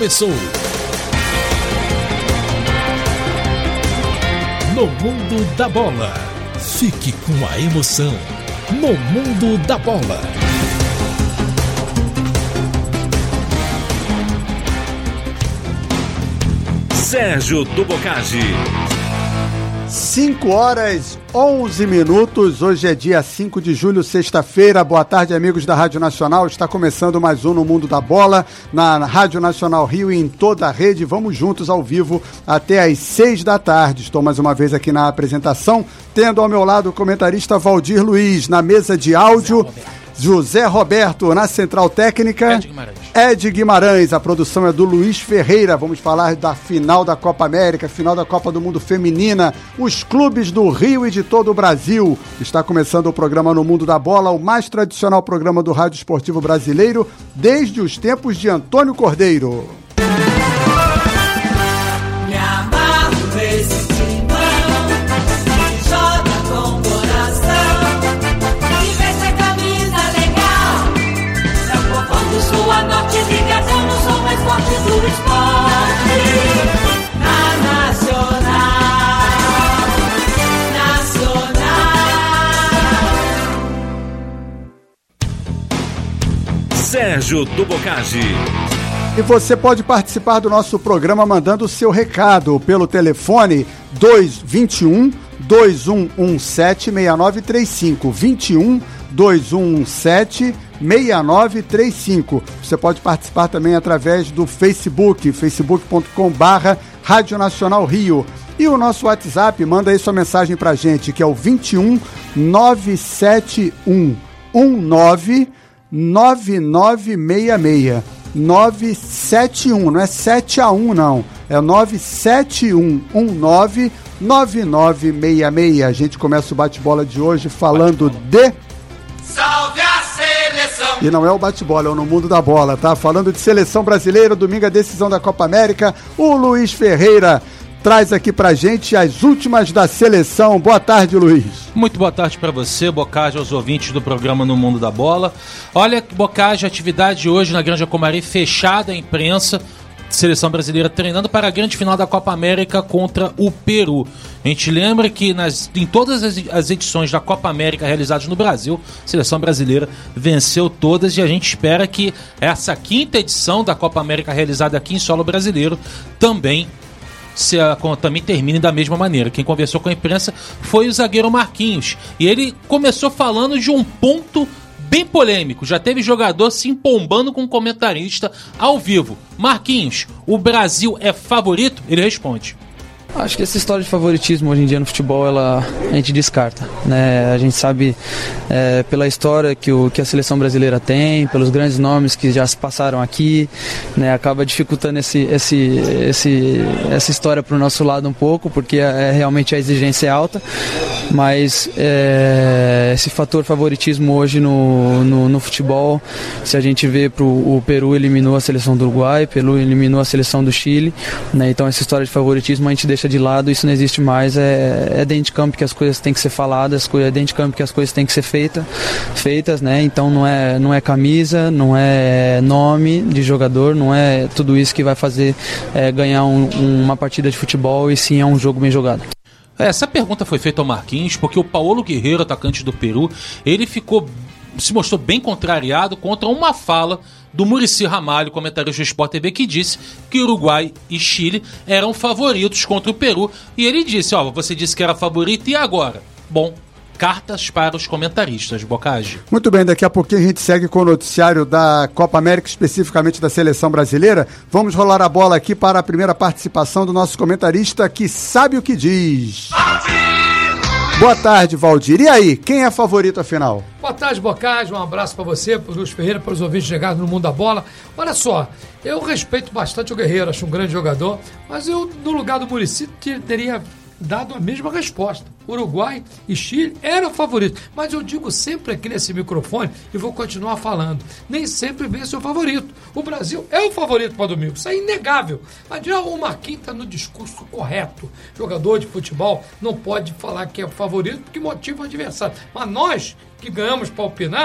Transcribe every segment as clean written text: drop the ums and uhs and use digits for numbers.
começou. No Mundo da Bola. Fique com a emoção. No Mundo da Bola. Sérgio do Boccagi. 5h11. Hoje é dia 5 de julho, sexta-feira. Boa tarde, amigos da Rádio Nacional. Está começando mais um No Mundo da Bola, na Rádio Nacional Rio e em toda a rede. Vamos juntos ao vivo até às 6 da tarde. Estou mais uma vez aqui na apresentação, tendo ao meu lado o comentarista Valdir Luiz, na mesa de áudio José Roberto, na central técnica Ed Guimarães. A produção é do Luiz Ferreira. Vamos falar da final da Copa América, final da Copa do Mundo Feminina, os clubes do Rio e de todo o Brasil. Está começando o programa No Mundo da Bola, o mais tradicional programa do rádio esportivo brasileiro desde os tempos de Antônio Cordeiro. Me amarro nesse timão, que joga com o coração, e veste a camisa legal. São povão do sul a norte, ligação no som mais forte do esporte. Na Nacional. Sérgio do Boccagi. E você pode participar do nosso programa mandando o seu recado pelo telefone 21-2117-6935. 21-2117-6935. Você pode participar também através do Facebook, facebook.com/Rádio Nacional Rio. E o nosso WhatsApp, manda aí sua mensagem pra gente, que é o 21-97119 9966. 971, não é 7-1 não, é 971199966. A gente começa o bate-bola de hoje falando de... Salve a seleção! E não é o bate-bola, é o No Mundo da Bola, tá? Falando de seleção brasileira, domingo a decisão da Copa América. O Luiz Ferreira traz aqui pra gente as últimas da seleção. Boa tarde, Luiz. Muito boa tarde pra você, Boccagi, aos ouvintes do programa No Mundo da Bola. Olha, Boccagi, atividade hoje na Granja Comari fechada à imprensa. Seleção brasileira treinando para a grande final da Copa América contra o Peru. A gente lembra que em todas as edições da Copa América realizadas no Brasil, a seleção brasileira venceu todas e a gente espera que essa quinta edição da Copa América realizada aqui em solo brasileiro também termine da mesma maneira. Quem conversou com a imprensa foi o zagueiro Marquinhos, e ele começou falando de um ponto bem polêmico. Já teve jogador se empombando com um comentarista ao vivo. Marquinhos, o Brasil é favorito? Ele responde: acho que essa história de favoritismo hoje em dia no futebol, a gente descarta, né? A gente sabe pela história que a seleção brasileira tem, pelos grandes nomes que já se passaram aqui, né? Acaba dificultando essa história para o nosso lado um pouco, porque realmente a exigência é alta, mas esse fator favoritismo hoje no futebol, se a gente vê o Peru eliminou a seleção do Uruguai, Peru eliminou a seleção do Chile, né? Então essa história de favoritismo a gente deixa de lado, isso não existe mais. É dentro de campo que as coisas têm que ser faladas, é dentro de campo que as coisas têm que ser feitas, né? Então não é camisa, não é nome de jogador, não é tudo isso que vai fazer ganhar uma partida de futebol, e sim é um jogo bem jogado. Essa pergunta foi feita ao Marquinhos porque o Paulo Guerreiro, atacante do Peru, ele se mostrou bem contrariado contra uma fala do Muricy Ramalho, comentarista do Sport TV, que disse que Uruguai e Chile eram favoritos contra o Peru. E ele disse: você disse que era favorito, e agora? Bom, cartas para os comentaristas, Boccagi. Muito bem, daqui a pouquinho a gente segue com o noticiário da Copa América, especificamente da seleção brasileira. Vamos rolar a bola aqui para a primeira participação do nosso comentarista, que sabe o que diz. Boa tarde, Valdir. E aí, quem é favorito afinal? Boa tarde, Boccagi. Um abraço para você, para o Luiz Ferreira, para os ouvintes chegados no Mundo da Bola. Olha só, eu respeito bastante o Guerreiro, acho um grande jogador, mas eu, no lugar do Muricy, teria dado a mesma resposta. Uruguai e Chile eram favoritos. Mas eu digo sempre aqui nesse microfone, e vou continuar falando, nem sempre vence o favorito. O Brasil é o favorito para domingo, isso é inegável. Mas já o Marquinhos está no discurso correto. Jogador de futebol não pode falar que é o favorito porque motiva o adversário. Mas nós, que ganhamos para opinar,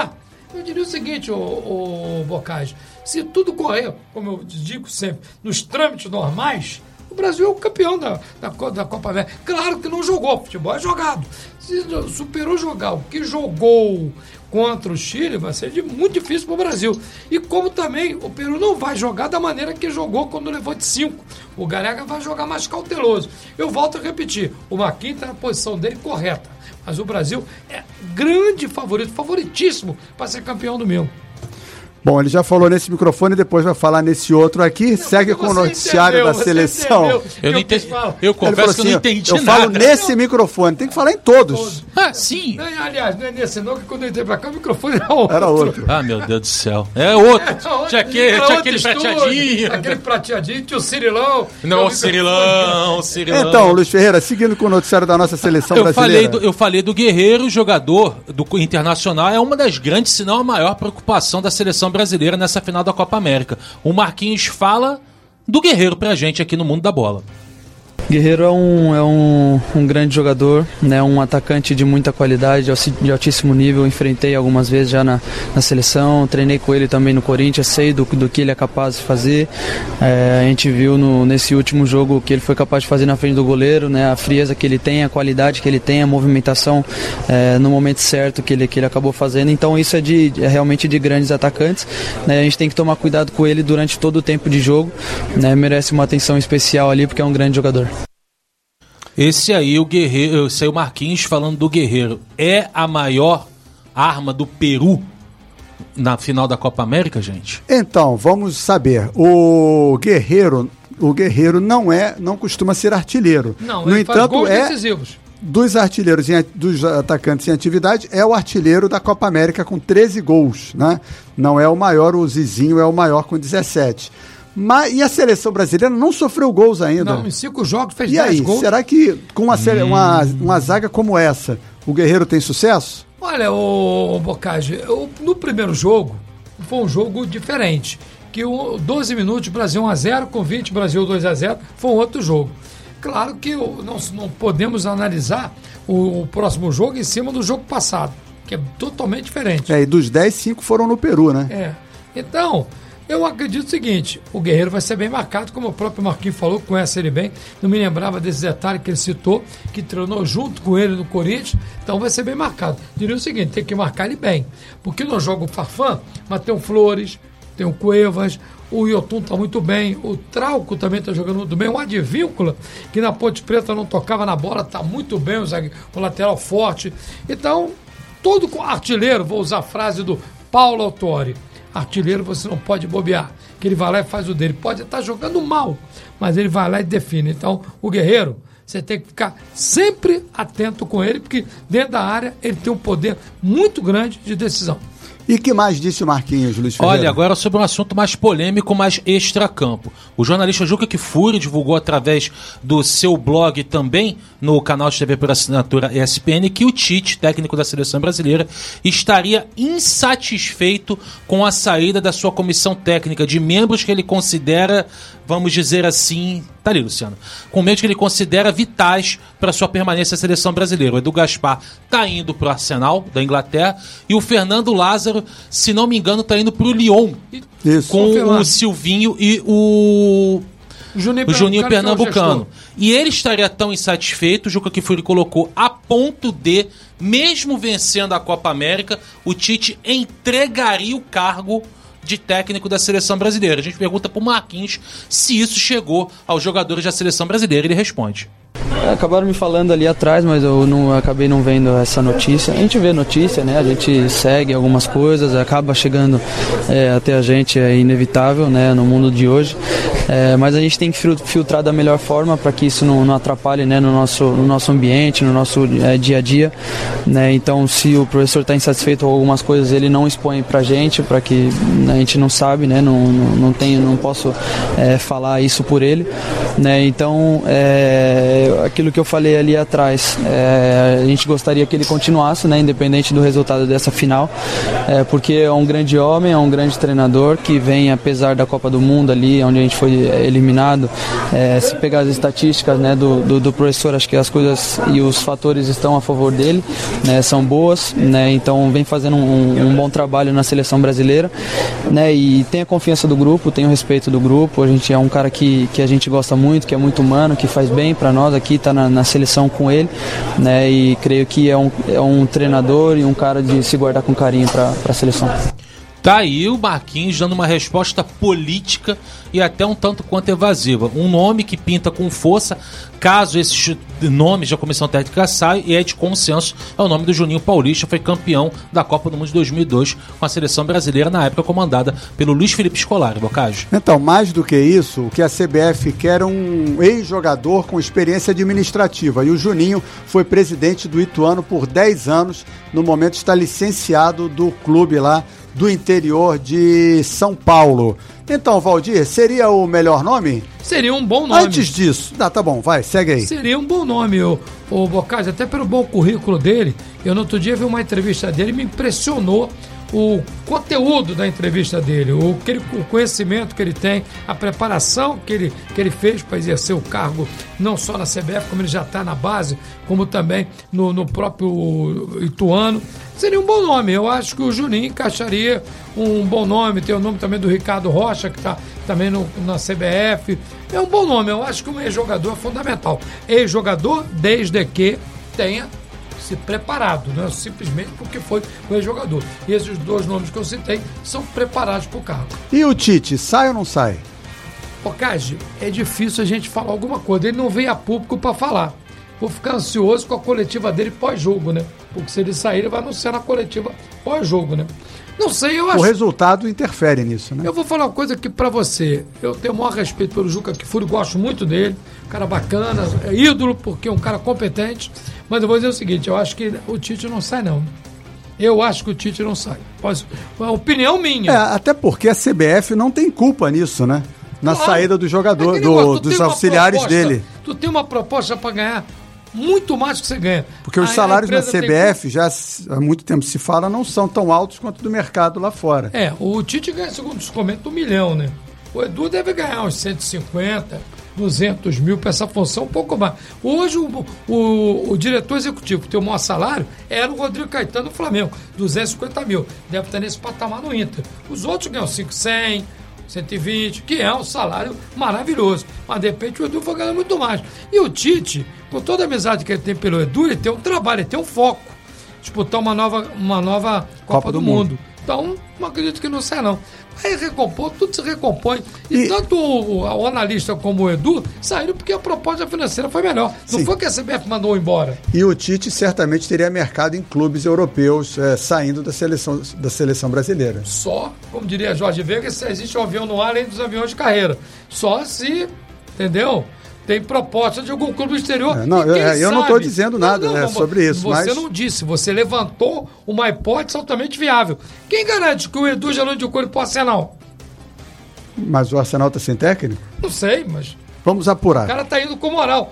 Eu diria o seguinte, o Boccagi, se tudo correr, como eu digo sempre, nos trâmites normais, o Brasil é o campeão da Copa América. Claro que não jogou, futebol é jogado. Se superou jogar o que jogou contra o Chile, vai ser muito difícil para o Brasil. E como também o Peru não vai jogar da maneira que jogou quando levou de 5. O Gareca vai jogar mais cauteloso. Eu volto a repetir, o Marquinhos está na posição dele correta. Mas o Brasil é grande favorito, favoritíssimo para ser campeão do mundo. Bom, ele já falou nesse microfone, depois vai falar nesse outro aqui. Segue com o noticiário da seleção. Eu não entendi. Eu confesso que eu não entendi nada. Eu falo nesse microfone, tem que falar em todos. Ah, sim. Não, aliás, não é nesse não, que quando eu entrei pra cá, o microfone era outro. Era outro. Ah, meu Deus do céu. É outro. Tinha aquele prateadinho. Aquele prateadinho, tinha o Cirilão. Não, o Cirilão. Então, Luiz Ferreira, seguindo com o noticiário da nossa seleção brasileira. Eu falei do Guerreiro, jogador do Internacional, é uma das grandes, se não a maior preocupação da seleção brasileira nessa final da Copa América. O Marquinhos fala do Guerreiro pra gente aqui no Mundo da Bola. Guerreiro é um grande jogador, né? Um atacante de muita qualidade, de altíssimo nível. Enfrentei algumas vezes já na seleção, treinei com ele também no Corinthians, sei do que ele é capaz de fazer. A gente viu nesse último jogo o que ele foi capaz de fazer na frente do goleiro, né? A frieza que ele tem, a qualidade que ele tem, a movimentação no momento certo que ele acabou fazendo. Então isso é realmente de grandes atacantes, né? A gente tem que tomar cuidado com ele durante todo o tempo de jogo, né? Merece uma atenção especial ali porque é um grande jogador. Esse aí, o Marquinhos falando do Guerreiro. É a maior arma do Peru na final da Copa América, gente? Então, vamos saber. O Guerreiro não costuma ser artilheiro. Não, no entanto, gols decisivos. Dos artilheiros, dos atacantes em atividade, é o artilheiro da Copa América com 13 gols, né? Não é o maior, o Zizinho é o maior com 17. E a seleção brasileira não sofreu gols ainda. Não, em 5 jogos fez 10 gols. Será que com uma zaga como essa, o Guerreiro tem sucesso? Olha, o Boccagi, no primeiro jogo, foi um jogo diferente. Que 12 minutos, Brasil 1-0, com 20, Brasil 2-0, foi um outro jogo. Claro que não podemos analisar o próximo jogo em cima do jogo passado, que é totalmente diferente. E dos 10, 5 foram no Peru, né? Então, eu acredito o seguinte, o Guerreiro vai ser bem marcado, como o próprio Marquinhos falou, conhece ele bem, não me lembrava desse detalhe que ele citou, que treinou junto com ele no Corinthians, então vai ser bem marcado. Diria o seguinte, tem que marcar ele bem, porque não joga o Farfán, mas tem o Flores, tem o Cuevas, o Yotun está muito bem, o Trauco também está jogando muito bem, o Advíncula, que na Ponte Preta não tocava na bola, está muito bem, o lateral forte. Então, todo artilheiro, vou usar a frase do Paulo Autori, artilheiro você não pode bobear, que ele vai lá e faz o dele. Pode estar jogando mal, mas ele vai lá e define. Então, o Guerreiro, você tem que ficar sempre atento com ele, porque dentro da área ele tem um poder muito grande de decisão. E que mais disse o Marquinhos, Luiz Ferreira? Olha, agora sobre um assunto mais polêmico, mais extracampo. O jornalista Juca Kfouri divulgou através do seu blog também, no canal de TV por assinatura ESPN, que o Tite, técnico da seleção brasileira, estaria insatisfeito com a saída da sua comissão técnica, de membros que ele considera, vamos dizer assim, tá ali, Luciano, com membros que ele considera vitais para sua permanência na seleção brasileira. O Edu Gaspar tá indo pro Arsenal, da Inglaterra, e o Fernando Lázaro, se não me engano, tá indo pro Lyon. Isso. Com o Silvinho e o Juninho Pernambucano. E ele estaria tão insatisfeito, o Juca Kfouri colocou, a ponto de, mesmo vencendo a Copa América, o Tite entregaria o cargo de técnico da seleção brasileira. A gente pergunta pro Marquinhos se isso chegou aos jogadores da seleção brasileira. Ele responde. Acabaram me falando ali atrás, mas eu acabei não vendo essa notícia. A gente vê notícia, né? A gente segue algumas coisas, acaba chegando até a gente, é inevitável, né? No mundo de hoje. Mas a gente tem que filtrar da melhor forma para que isso não atrapalhe, né? no nosso ambiente, no nosso dia a dia, né? Então, se o professor está insatisfeito com algumas coisas, ele não expõe para a gente, para que a gente não sabe, né? Não posso falar isso por ele. né? Então, aquilo que eu falei ali atrás, a gente gostaria que ele continuasse, né, independente do resultado dessa final, porque é um grande homem, é um grande treinador que vem, apesar da Copa do Mundo ali, onde a gente foi eliminado, se pegar as estatísticas, né, do professor, acho que as coisas e os fatores estão a favor dele, né, são boas, né, então vem fazendo um bom trabalho na seleção brasileira, né, e tem a confiança do grupo, tem o respeito do grupo. A gente é um cara que a gente gosta muito, que é muito humano, que faz bem para nós aqui, tá na seleção com ele, né, e creio que é um treinador e um cara de se guardar com carinho para a seleção. Tá aí o Marquinhos dando uma resposta política e até um tanto quanto evasiva. Um nome que pinta com força, caso esses nomes da comissão técnica saiam, e é de consenso, é o nome do Juninho Paulista, foi campeão da Copa do Mundo de 2002 com a seleção brasileira, na época comandada pelo Luiz Felipe Scolari, Bocage. Então, mais do que isso, o que a CBF quer é um ex-jogador com experiência administrativa, e o Juninho foi presidente do Ituano por 10 anos, no momento está licenciado do clube lá do interior de São Paulo. Então, Valdir, seria o melhor nome? Seria um bom nome. Antes disso, tá bom, vai, segue aí. Seria um bom nome, o Bocage, até pelo bom currículo dele. Eu no outro dia vi uma entrevista dele e me impressionou o conteúdo da entrevista dele, o conhecimento que ele tem, a preparação que ele fez para exercer o cargo, não só na CBF, como ele já está na base, como também no próprio Ituano. Seria um bom nome. Eu acho que o Juninho encaixaria um bom nome. Tem o nome também do Ricardo Rocha, que está também na CBF. É um bom nome. Eu acho que um ex-jogador é fundamental. Ex-jogador, desde que tenha se preparado, não é simplesmente porque foi um ex-jogador. E esses dois nomes que eu citei são preparados para o cargo. E o Tite, sai ou não sai? Bocage, é difícil a gente falar alguma coisa. Ele não vem a público para falar. Vou ficar ansioso com a coletiva dele pós-jogo, né? Porque se ele sair, ele vai anunciar na coletiva pós-jogo, né? Não sei, eu acho... O resultado interfere nisso, né? Eu vou falar uma coisa aqui pra você. Eu tenho o maior respeito pelo Juca Kfouri, gosto muito dele. Um cara bacana, é ídolo, porque é um cara competente. Mas eu vou dizer o seguinte, eu acho que o Tite não sai, não. Eu acho que o Tite não sai. É uma opinião minha. Até porque a CBF não tem culpa nisso, né? Na saída do jogador, dos auxiliares dele. Tu tem uma proposta pra ganhar muito mais que você ganha. Porque os salários na CBF, já há muito tempo se fala, não são tão altos quanto do mercado lá fora. O Tite ganha, segundo os comentários, 1 milhão, né? O Edu deve ganhar uns 150, 200 mil para essa função, um pouco mais. Hoje, o diretor executivo que tem o maior salário era o Rodrigo Caetano do Flamengo, 250 mil. Deve estar nesse patamar no Inter. Os outros ganham 500, 120, que é um salário maravilhoso. Mas, de repente, o Edu vai ganhar muito mais. E o Tite, com toda a amizade que ele tem pelo Edu, ele tem um trabalho, ele tem um foco. Disputar uma nova Copa do Mundo. Então, não acredito que não sai, não. Aí recompor, tudo se recompõe. E tanto o analista como o Edu saíram porque a proposta financeira foi melhor. Não foi que a CBF mandou embora. E o Tite certamente teria mercado em clubes europeus, saindo da seleção brasileira. Só, como diria Jorge Veiga, se existe um avião no ar além dos aviões de carreira. Só se, entendeu? Tem proposta de algum clube exterior. Eu não estou dizendo nada sobre isso. Você não disse, você levantou uma hipótese altamente viável. Quem garante que o Edu já não indicou ele para o Arsenal? Mas o Arsenal está sem técnico? Não sei, mas... Vamos apurar. O cara está indo com moral.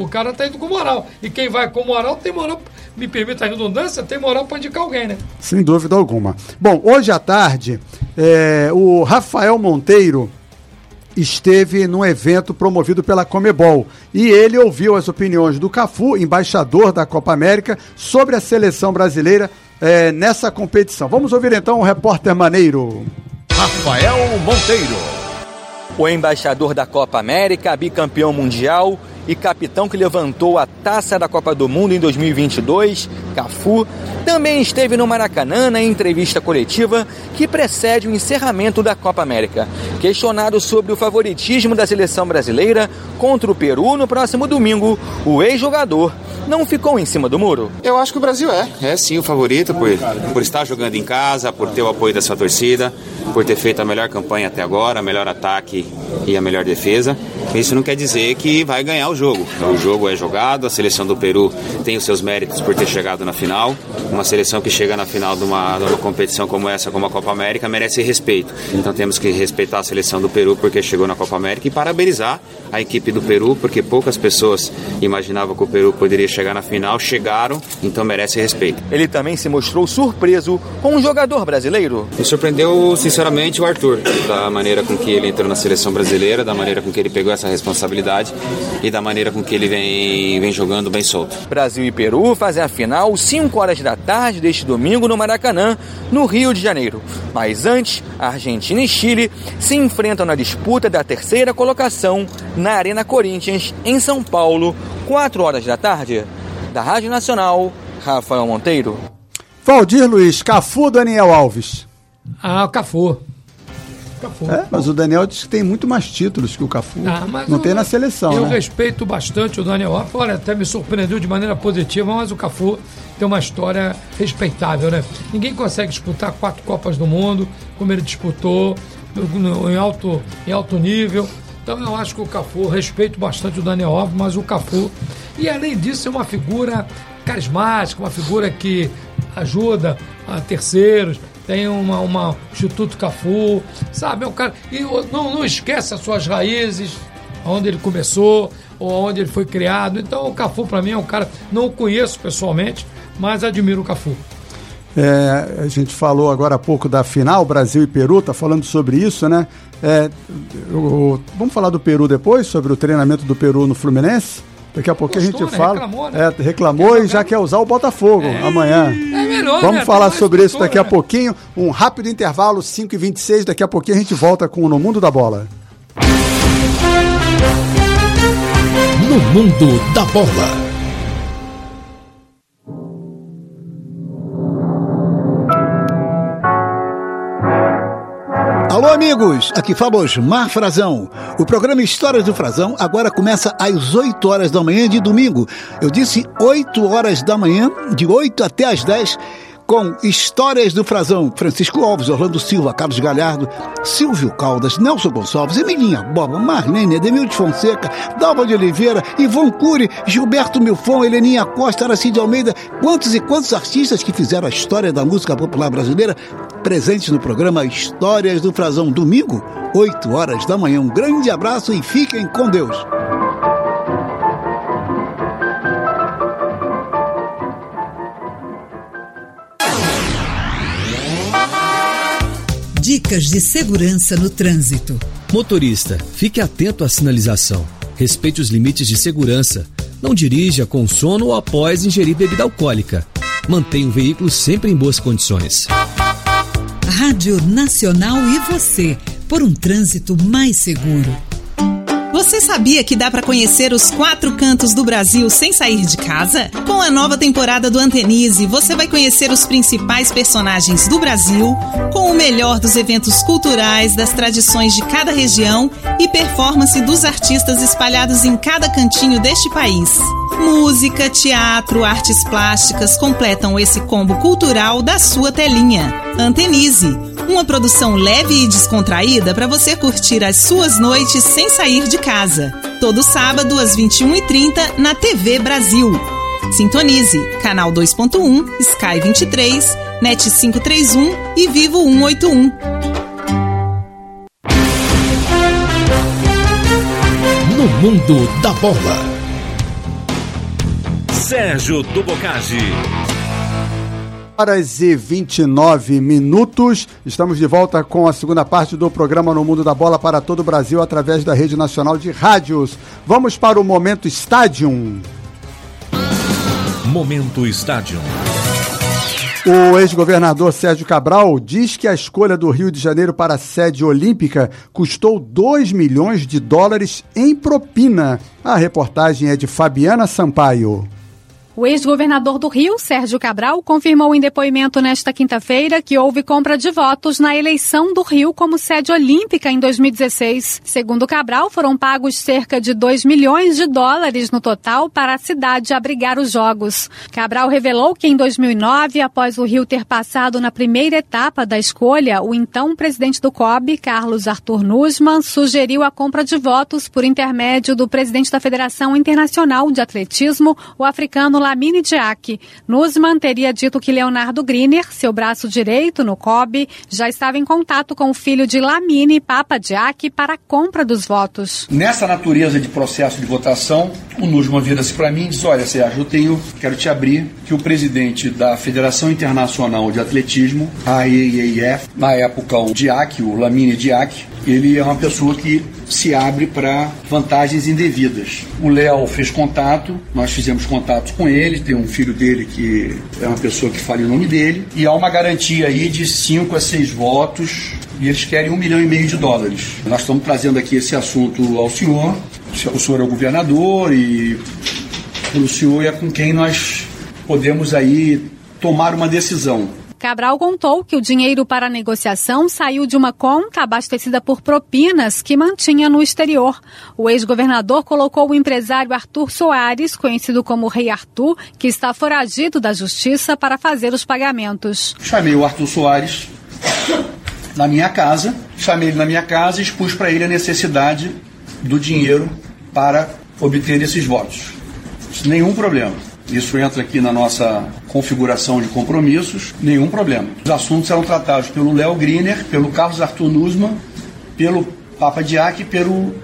E quem vai com moral tem moral, me permita a redundância, tem moral para indicar alguém, né? Sem dúvida alguma. Bom, hoje à tarde, o Rafael Monteiro esteve num evento promovido pela Conmebol e ele ouviu as opiniões do Cafu, embaixador da Copa América, sobre a seleção brasileira nessa competição. Vamos ouvir então o repórter maneiro. Rafael Monteiro. O embaixador da Copa América, bicampeão mundial e capitão que levantou a taça da Copa do Mundo em 2022, Cafu, também esteve no Maracanã na entrevista coletiva que precede o encerramento da Copa América. Questionado sobre o favoritismo da seleção brasileira contra o Peru no próximo domingo, o ex-jogador não ficou em cima do muro. Eu acho que o Brasil é sim o favorito por estar jogando em casa, por ter o apoio da sua torcida, por ter feito a melhor campanha até agora, melhor ataque e a melhor defesa. Isso não quer dizer que vai ganhar o jogo. O jogo é jogado, a seleção do Peru tem os seus méritos por ter chegado na final. Uma seleção que chega na final de uma competição como essa, como a Copa América, merece respeito. Então temos que respeitar a seleção do Peru porque chegou na Copa América e parabenizar a equipe do Peru, porque poucas pessoas imaginavam que o Peru poderia chegar na final, chegaram, então merece respeito. Ele também se mostrou surpreso com um jogador brasileiro. Me surpreendeu, sinceramente, o Arthur, da maneira com que ele entrou na seleção brasileira, da maneira com que ele pegou essa responsabilidade e da maneira com que ele vem jogando bem solto. Brasil e Peru fazem a final 5 horas da tarde deste domingo no Maracanã, no Rio de Janeiro. Mas antes, a Argentina e Chile se enfrentam na disputa da terceira colocação na Arena Corinthians, em São Paulo, 4 horas da tarde. Da Rádio Nacional, Rafael Monteiro. Valdir Luiz, Cafu ou Daniel Alves? Ah, Cafu. Mas o Daniel diz que tem muito mais títulos que o Cafu. Não tem na seleção, eu né? respeito bastante o Daniel Alves. Olha, até me surpreendeu de maneira positiva, mas o Cafu tem uma história respeitável, né? Ninguém consegue disputar 4 Copas do Mundo, como ele disputou, em alto nível. Então eu acho que o Cafu, respeito bastante o Daniel Alves, mas o Cafu, e além disso é uma figura carismática, uma figura que ajuda a terceiros, tem uma Instituto Cafu, sabe? É um cara, e não esquece as suas raízes, onde ele começou, ou onde ele foi criado. Então o Cafu para mim é um cara, não o conheço pessoalmente, mas admiro o Cafu. A gente falou agora há pouco da final, Brasil e Peru, tá falando sobre isso, né? Vamos falar do Peru depois, sobre o treinamento do Peru no Fluminense? Daqui a pouquinho a gente fala. Reclamou, né? Reclamou e já quer usar o Botafogo amanhã. Melhor, vamos né? falar sobre isso daqui a pouquinho. Um rápido intervalo, 5h26. Daqui a pouquinho a gente volta com o No Mundo da Bola. No Mundo da Bola. Alô, amigos, aqui fala Osmar Frazão. O programa Histórias do Frazão agora começa às 8 horas da manhã de domingo. Eu disse 8 horas da manhã, de 8 até às 10, com Histórias do Frazão. Francisco Alves, Orlando Silva, Carlos Galhardo, Silvio Caldas, Nelson Gonçalves, Emilinha Boba, Marlene, Edemildo Fonseca, Dalva de Oliveira, Ivon Cury, Gilberto Milfon, Heleninha Costa, Aracide Almeida, quantos e quantos artistas que fizeram a história da música popular brasileira presentes no programa Histórias do Frazão, domingo, 8 horas da manhã. Um grande abraço e fiquem com Deus. Dicas de segurança no trânsito. Motorista, fique atento à sinalização. Respeite os limites de segurança. Não dirija com sono ou após ingerir bebida alcoólica. Mantenha o veículo sempre em boas condições. Rádio Nacional e você, por um trânsito mais seguro. Você sabia que dá para conhecer os 4 cantos do Brasil sem sair de casa? Com a nova temporada do Antenize, você vai conhecer os principais personagens do Brasil, com o melhor dos eventos culturais, das tradições de cada região e performance dos artistas espalhados em cada cantinho deste país. Música, teatro, artes plásticas completam esse combo cultural da sua telinha. Antenize, uma produção leve e descontraída para você curtir as suas noites sem sair de casa. Todo sábado às 21h30 na TV Brasil. Sintonize, canal 2.1, Sky 23, NET 531 e Vivo 181. No Mundo da Bola. Sérgio do Bocage. Horas e 29 minutos. Estamos de volta com a segunda parte do programa No Mundo da Bola para todo o Brasil através da Rede Nacional de Rádios. Vamos para o Momento Stadium. Momento Stadium. O ex-governador Sérgio Cabral diz que a escolha do Rio de Janeiro para a sede olímpica custou $2 milhões em propina. A reportagem é de Fabiana Sampaio. O ex-governador do Rio, Sérgio Cabral, confirmou em depoimento nesta quinta-feira que houve compra de votos na eleição do Rio como sede olímpica em 2016. Segundo Cabral, foram pagos cerca de 2 milhões de dólares no total para a cidade abrigar os Jogos. Cabral revelou que em 2009, após o Rio ter passado na primeira etapa da escolha, o então presidente do COB, Carlos Arthur Nussmann, sugeriu a compra de votos por intermédio do presidente da Federação Internacional de Atletismo, o africano Lamine Diack. Nussmann teria dito que Leonardo Griner, seu braço direito no COB, já estava em contato com o filho de Lamine, Papa Diack, para a compra dos votos. Nessa natureza de processo de votação, o Nussmann vira-se para mim e diz: olha, Sérgio, quero te abrir que o presidente da Federação Internacional de Atletismo, a AAAF, na época o Diack, o Lamine Diack, ele é uma pessoa que se abre para vantagens indevidas. O Léo fez contato, nós fizemos contato com ele, tem um filho dele que é uma pessoa que fala o nome dele, e há uma garantia aí de 5 a 6 votos, e eles querem 1,5 milhão de dólares. Nós estamos trazendo aqui esse assunto ao senhor, o senhor é o governador, e o senhor é com quem nós podemos aí tomar uma decisão. Cabral contou que o dinheiro para a negociação saiu de uma conta abastecida por propinas que mantinha no exterior. O ex-governador colocou o empresário Arthur Soares, conhecido como Rei Arthur, que está foragido da justiça, para fazer os pagamentos. Chamei o Arthur Soares na minha casa, e expus para ele a necessidade do dinheiro para obter esses votos. Nenhum problema. Isso entra aqui na nossa configuração de compromissos, nenhum problema. Os assuntos serão tratados pelo Léo Griner, pelo Carlos Arthur Nussmann, pelo Papa Diack e pelo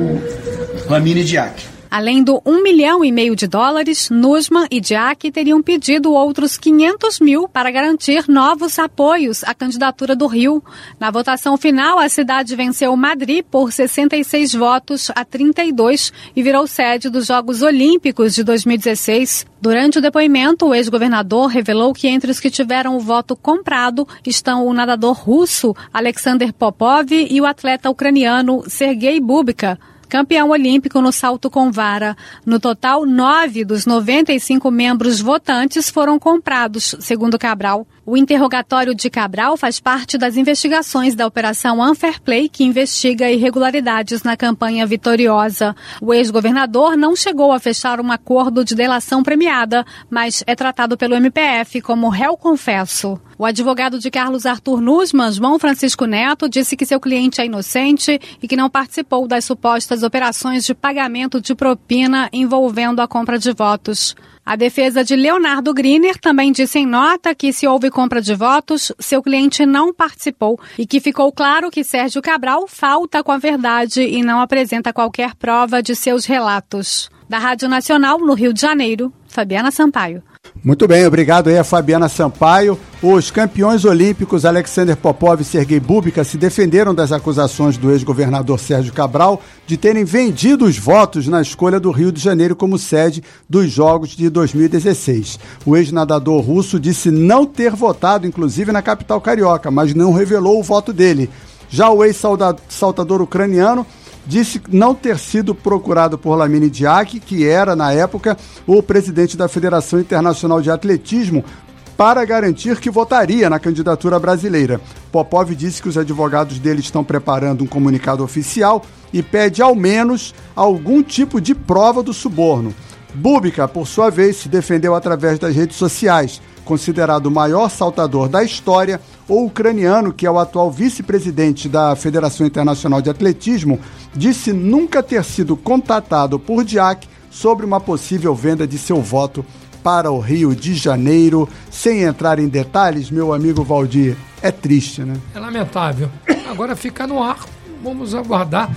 Lamine Diack. Além do 1,5 milhão de dólares, Nussmann e Diack teriam pedido outros 500 mil para garantir novos apoios à candidatura do Rio. Na votação final, a cidade venceu Madrid por 66 votos a 32 e virou sede dos Jogos Olímpicos de 2016. Durante o depoimento, o ex-governador revelou que entre os que tiveram o voto comprado estão o nadador russo Alexander Popov e o atleta ucraniano Sergei Bubka, campeão olímpico no salto com vara. No total, 9 dos 95 membros votantes foram comprados, segundo Cabral. O interrogatório de Cabral faz parte das investigações da Operação Unfair Play, que investiga irregularidades na campanha vitoriosa. O ex-governador não chegou a fechar um acordo de delação premiada, mas é tratado pelo MPF como réu confesso. O advogado de Carlos Arthur Nussmann, João Francisco Neto, disse que seu cliente é inocente e que não participou das supostas operações de pagamento de propina envolvendo a compra de votos. A defesa de Leonardo Griner também disse em nota que, se houve compra de votos, seu cliente não participou e que ficou claro que Sérgio Cabral falta com a verdade e não apresenta qualquer prova de seus relatos. Da Rádio Nacional, no Rio de Janeiro, Fabiana Sampaio. Muito bem, obrigado aí a Fabiana Sampaio. Os campeões olímpicos Alexander Popov e Sergei Bubka se defenderam das acusações do ex-governador Sérgio Cabral de terem vendido os votos na escolha do Rio de Janeiro como sede dos Jogos de 2016. O ex-nadador russo disse não ter votado, inclusive, na capital carioca, mas não revelou o voto dele. Já o ex-saltador ucraniano disse não ter sido procurado por Lamine Diack, que era, na época, o presidente da Federação Internacional de Atletismo, para garantir que votaria na candidatura brasileira. Popov disse que os advogados dele estão preparando um comunicado oficial e pede, ao menos, algum tipo de prova do suborno. Bubka, por sua vez, se defendeu através das redes sociais. Considerado o maior saltador da história, o ucraniano, que é o atual vice-presidente da Federação Internacional de Atletismo, disse nunca ter sido contatado por Diack sobre uma possível venda de seu voto para o Rio de Janeiro. Sem entrar em detalhes, meu amigo Valdir, é triste, né? É lamentável. Agora fica no ar, vamos aguardar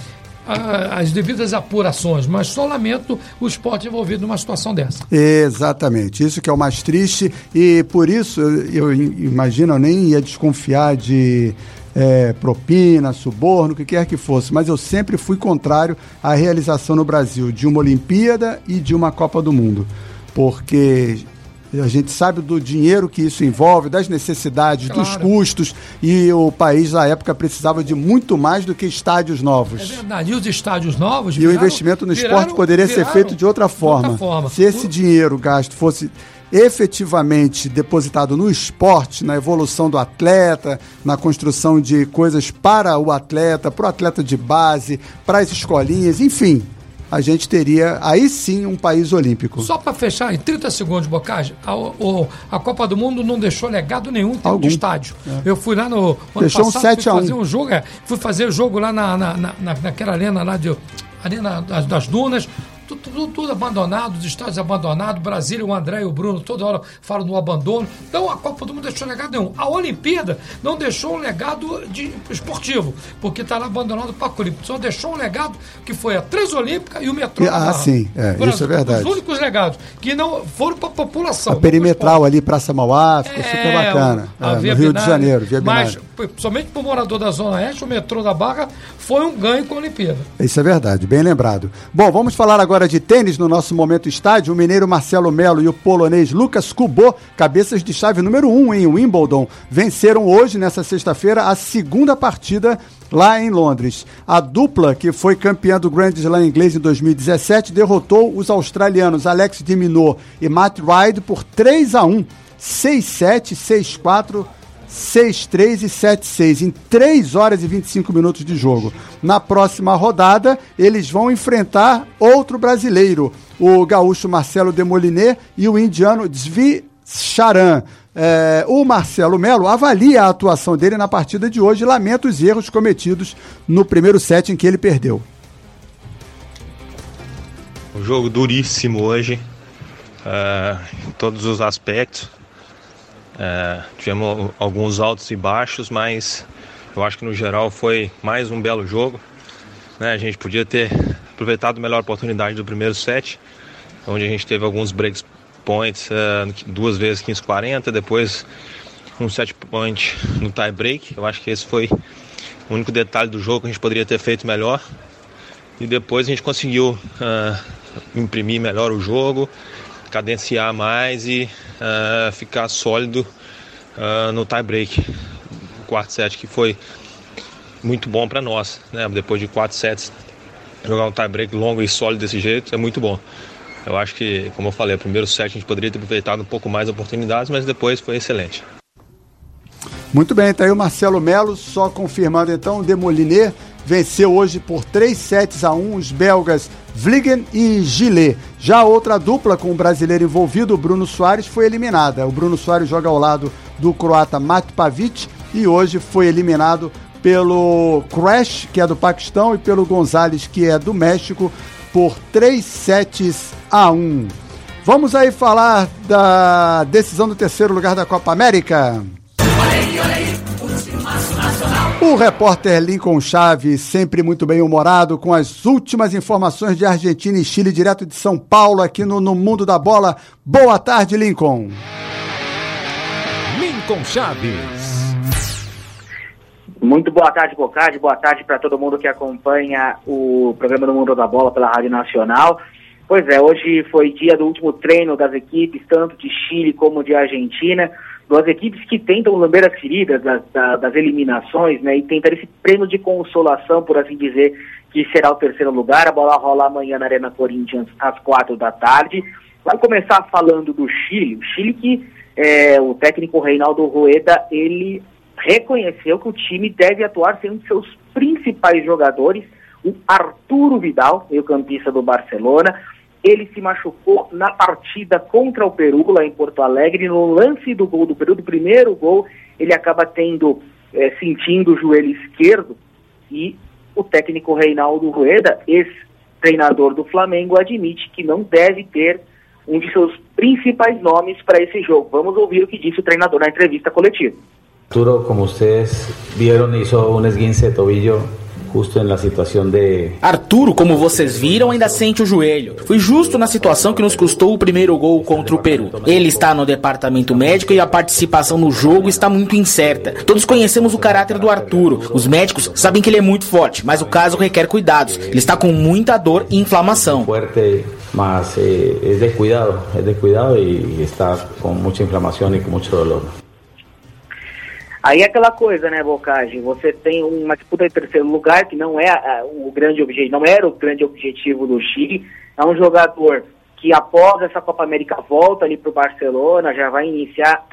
as devidas apurações, mas só lamento o esporte envolvido numa situação dessa. Exatamente, isso que é o mais triste, e por isso eu imagino, eu nem ia desconfiar de propina, suborno, o que quer que fosse, mas eu sempre fui contrário à realização no Brasil de uma Olimpíada e de uma Copa do Mundo, porque A gente sabe do dinheiro que isso envolve, das necessidades, dos custos, e o país na época precisava de muito mais do que estádios novos. É verdade, e os estádios novos E o investimento no esporte poderia ser feito de outra forma. Se esse dinheiro gasto fosse efetivamente depositado no esporte, na evolução do atleta, na construção de coisas para o atleta de base, para as escolinhas, enfim, a gente teria aí sim um país olímpico. Só para fechar, em 30 segundos, Bocage, a Copa do Mundo não deixou legado nenhum em termos de estádio. Eu fui lá no ano passado, fui fazer um jogo, fui fazer o jogo lá naquela arena lá Arena das Dunas, tudo abandonado, os estádios abandonados, Brasília, o André e o Bruno toda hora falam do abandono. Então a Copa do Mundo não deixou legado nenhum. A Olimpíada não deixou um legado esportivo, porque está lá abandonado o Parque Olímpico. Só deixou um legado que foi a Transolímpica e o metrô. Sim, isso é verdade. Os únicos legados que não foram para a população. A perimetral ali, Praça Mauá, ficou super bacana. No Rio de Janeiro, Via Binária. Mas, somente para o morador da Zona Oeste, o metrô da Barra foi um ganho com a Olimpíada. Isso é verdade, bem lembrado. Bom, vamos falar agora de tênis no nosso Momento Estádio. O mineiro Marcelo Melo e o polonês Lucas Kubot, cabeças de chave número 1 em Wimbledon, venceram hoje, nessa sexta-feira, a segunda partida lá em Londres. A dupla, que foi campeã do Grand Slam inglês em 2017, derrotou os australianos Alex de Minaur e Matt Ride por 3-1, 6-7, 6-4, 6-3 e 7-6, em 3 horas e 25 minutos de jogo. Na próxima rodada, eles vão enfrentar outro brasileiro, o gaúcho Marcelo Demoliner e o indiano Dzvi Charan. O Marcelo Melo avalia a atuação dele na partida de hoje e lamenta os erros cometidos no primeiro set em que ele perdeu. Um jogo duríssimo hoje, em todos os aspectos. Tivemos alguns altos e baixos, mas eu acho que no geral foi mais um belo jogo, né? A gente podia ter aproveitado melhor a oportunidade do primeiro set, onde a gente teve alguns break points, 2 vezes 15-40, depois um set point no tie break. Eu acho que esse foi o único detalhe do jogo que a gente poderia ter feito melhor, e depois a gente conseguiu imprimir melhor o jogo, cadenciar mais e ficar sólido no tie break, o quarto set, que foi muito bom para nós, né? Depois de 4 sets, jogar um tie break longo e sólido desse jeito é muito bom. Eu acho que, como eu falei, o primeiro set a gente poderia ter aproveitado um pouco mais oportunidades, mas depois foi excelente. Muito bem, tá aí o Marcelo Melo, só confirmando então, o Demoliner venceu hoje por 3-1 os belgas Vliegen e Gillet. Já a outra dupla com o brasileiro envolvido, o Bruno Soares, foi eliminada. O Bruno Soares joga ao lado do croata Mat Pavic e hoje foi eliminado pelo Crash, que é do Paquistão, e pelo Gonzalez, que é do México, por 3-1. Vamos aí falar da decisão do terceiro lugar da Copa América. O repórter Lincoln Chaves, sempre muito bem humorado, com as últimas informações de Argentina e Chile, direto de São Paulo, aqui no Mundo da Bola. Boa tarde, Lincoln. Lincoln Chaves. Muito boa tarde, Bocage. Boa tarde para todo mundo que acompanha o programa do Mundo da Bola pela Rádio Nacional. Pois é, hoje foi dia do último treino das equipes, tanto de Chile como de Argentina. Duas equipes que tentam lamber as feridas das eliminações, né, e tentar esse prêmio de consolação, por assim dizer, que será o terceiro lugar. A bola rola amanhã na Arena Corinthians às 4 da tarde. Vamos começar falando do Chile. O Chile que o técnico Reinaldo Rueda, ele reconheceu que o time deve atuar sem um de seus principais jogadores, o Arturo Vidal, meio-campista do Barcelona. Ele se machucou na partida contra o Peru, lá em Porto Alegre. No lance do gol do Peru, do primeiro gol, ele acaba sentindo o joelho esquerdo. E o técnico Reinaldo Rueda, ex-treinador do Flamengo, admite que não deve ter um de seus principais nomes para esse jogo. Vamos ouvir o que disse o treinador na entrevista coletiva. Arturo, como ustedes vieron, hizo un esguince de tobillo justo na situação de... Arturo, como vocês viram, ainda sente o joelho. Foi justo na situação que nos custou o primeiro gol contra o Peru. Ele está no departamento médico e a participação no jogo está muito incerta. Todos conhecemos o caráter do Arturo. Os médicos sabem que ele é muito forte, mas o caso requer cuidados. Ele está com muita dor e inflamação. mas es descuidado y está con mucha inflamación y con mucho dolor. Aí é aquela coisa, né, Boccagi? Você tem uma disputa em terceiro lugar, que não é o grande objetivo, não era o grande objetivo do Chile. É um jogador que após essa Copa América volta ali para o Barcelona, já vai iniciar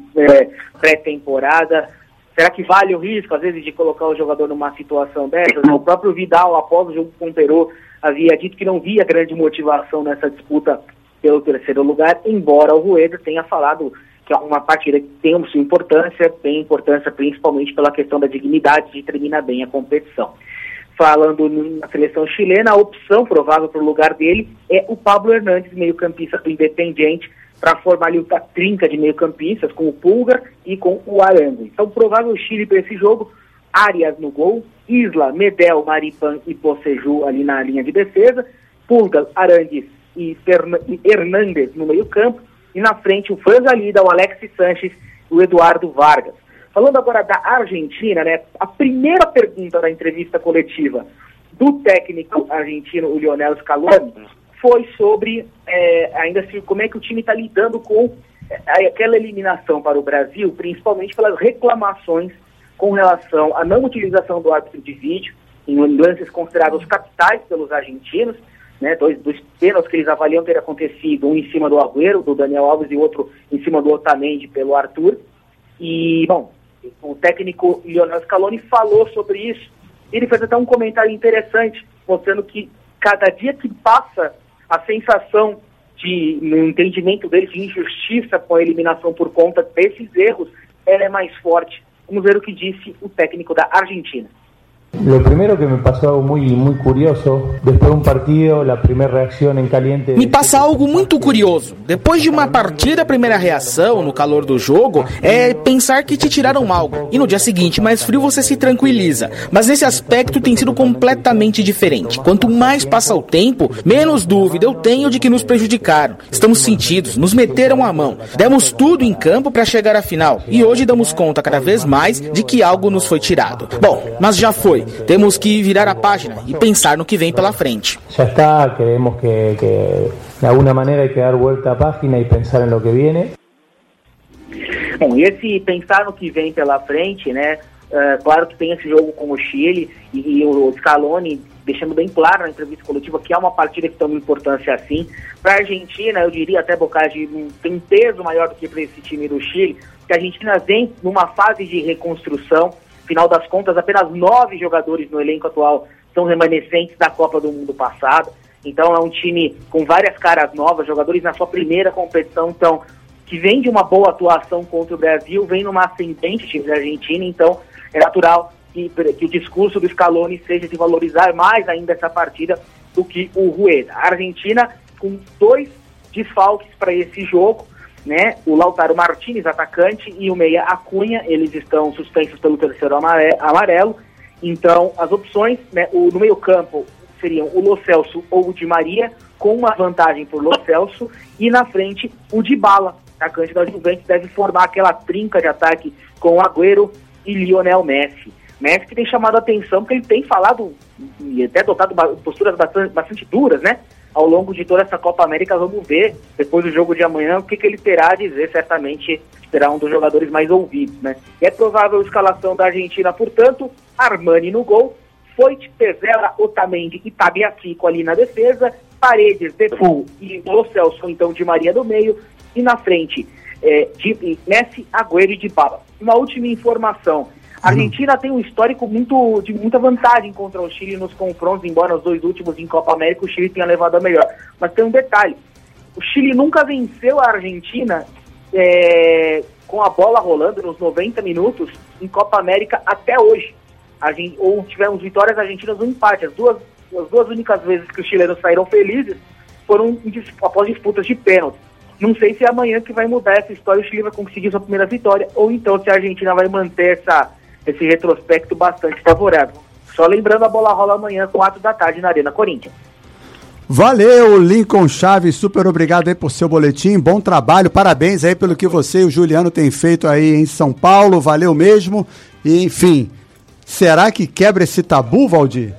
pré-temporada. Será que vale o risco, às vezes, de colocar o jogador numa situação dessas? O próprio Vidal, após o jogo com o Peru, havia dito que não via grande motivação nessa disputa pelo terceiro lugar, embora o Rueda tenha falado que é uma partida que tem sua importância, principalmente pela questão da dignidade de terminar bem a competição. Falando na seleção chilena, a opção provável para o lugar dele é o Pablo Hernández, meio-campista do Independiente, para formar ali a trinca de meio-campistas com o Pulgar e com o Arango. Então, provável Chile para esse jogo: Arias no gol, Isla, Medel, Maripan e Bocejú ali na linha de defesa, Pulgar, Arangues e Hernández no meio-campo, e na frente o Franz Alida, o Alexis Sanches e o Eduardo Vargas. Falando agora da Argentina, né, a primeira pergunta da entrevista coletiva do técnico argentino, o Lionel Scaloni, foi sobre ainda assim, como é que o time está lidando com aquela eliminação para o Brasil, principalmente pelas reclamações com relação à não utilização do árbitro de vídeo em lances considerados capitais pelos argentinos, né, dois pênaltis que eles avaliam ter acontecido, um em cima do Agüero, do Daniel Alves, e outro em cima do Otamendi, pelo Arthur. E, bom, o técnico Lionel Scaloni falou sobre isso. Ele fez até um comentário interessante, mostrando que cada dia que passa, a sensação no entendimento dele de injustiça com a eliminação por conta desses erros, ela é mais forte. Vamos ver o que disse o técnico da Argentina. Lo primero que me pasó algo muy curioso, después de un partido, la primera reacción en caliente... Me passa algo muito curioso. Depois de uma partida, a primeira reação, no calor do jogo, é pensar que te tiraram algo. E no dia seguinte, mais frio, você se tranquiliza. Mas nesse aspecto tem sido completamente diferente. Quanto mais passa o tempo, menos dúvida eu tenho de que nos prejudicaram. Estamos sentidos, nos meteram a mão. Demos tudo em campo para chegar à final. E hoje damos conta cada vez mais de que algo nos foi tirado. Bom, mas já foi. Temos que virar a página e pensar no que vem pela frente. Já está, queremos que de alguma maneira hay que dar vuelta à página e pensar em lo que viene. Bom, esse pensar no que vem pela frente, né? Claro que tem esse jogo com o Chile e o Scaloni deixando bem claro na entrevista coletiva que é uma partida que tem uma importância assim. Para a Argentina, eu diria até, Boccagi, tem um peso maior do que para esse time do Chile, porque a Argentina vem numa fase de reconstrução. Afinal das contas, apenas 9 jogadores no elenco atual são remanescentes da Copa do Mundo passado. Então é um time com várias caras novas, jogadores na sua primeira competição, então, que vem de uma boa atuação contra o Brasil, vem numa ascendente time da Argentina, então é natural que o discurso do Scaloni seja de valorizar mais ainda essa partida do que o Rueda. A Argentina com 2 desfalques para esse jogo, né? O Lautaro Martínez, atacante, e o meia Acunha, eles estão suspensos pelo terceiro amarelo. Então, as opções, né, no meio campo seriam o Lo Celso ou o Di Maria, com uma vantagem por Lo Celso, e na frente o Dybala, atacante da Juventus, deve formar aquela trinca de ataque com o Agüero e Lionel Messi. Messi que tem chamado a atenção, porque ele tem falado e até adotado posturas bastante duras, né? Ao longo de toda essa Copa América. Vamos ver, depois do jogo de amanhã, o que ele terá a dizer. Certamente será um dos jogadores mais ouvidos, né? É provável a escalação da Argentina, portanto: Armani no gol, Foyt, Pezzella, Otamendi e Tagliafico ali na defesa, Paredes, Defoe e Lo Celso, então Di Maria no meio, e na frente Messi, Agüero e Dybala. Uma última informação: a Argentina tem um histórico de muita vantagem contra o Chile nos confrontos, embora os 2 últimos em Copa América o Chile tenha levado a melhor. Mas tem um detalhe: o Chile nunca venceu a Argentina com a bola rolando nos 90 minutos em Copa América até hoje. Ou tivemos vitórias argentinas no empate. As duas únicas vezes que os chilenos saíram felizes foram após disputas de pênalti. Não sei se é amanhã que vai mudar essa história, o Chile vai conseguir sua primeira vitória, ou então se a Argentina vai manter esse retrospecto bastante favorável. Só lembrando, a bola rola amanhã, 4 da tarde, na Arena Corinthians. Valeu, Lincoln Chaves, super obrigado aí por seu boletim, bom trabalho, parabéns aí pelo que você e o Juliano têm feito aí em São Paulo, valeu mesmo, e enfim, será que quebra esse tabu, Valdir?